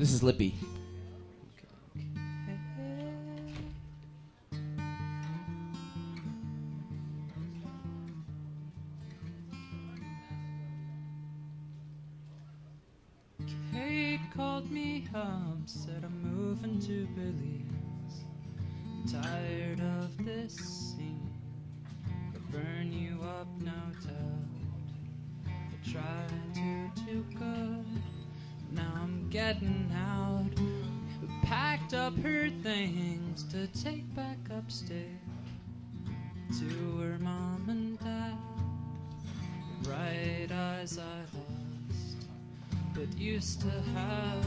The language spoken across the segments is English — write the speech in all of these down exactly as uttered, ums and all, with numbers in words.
This is Lippy. Kate called me up, said I'm moving to Belize. Tired of this scene, I'll burn you up, no doubt. I tried to do good, now I'm getting out. Packed up her things to take back upstate to her mom and dad. Bright eyes I lost, but used to have.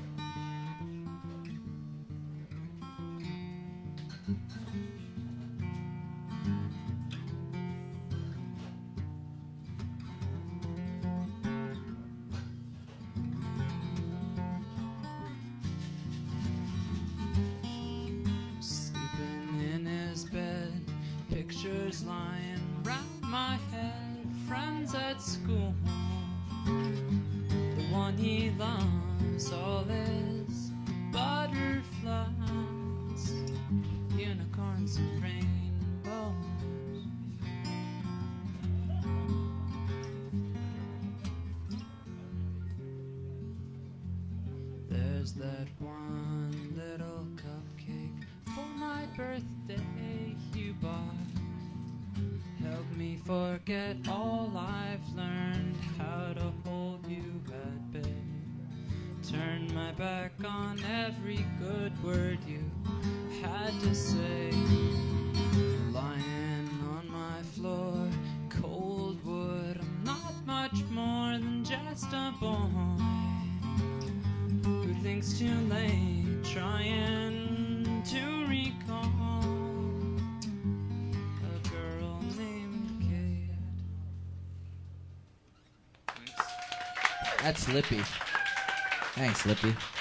Sleeping in his bed, pictures lying round my head, friends at school. The one he loves, all his butterflies, unicorns and rainbows. There's that one little cupcake for my birthday you bought. Help me forget all I've learned, how to hold you at bay. Turn my back on every good word you had to say. Lying on my floor, cold wood, I'm not much more than just a boy who thinks too late, trying to recall a girl named Kate. That's Lippy. Thanks, Lippy.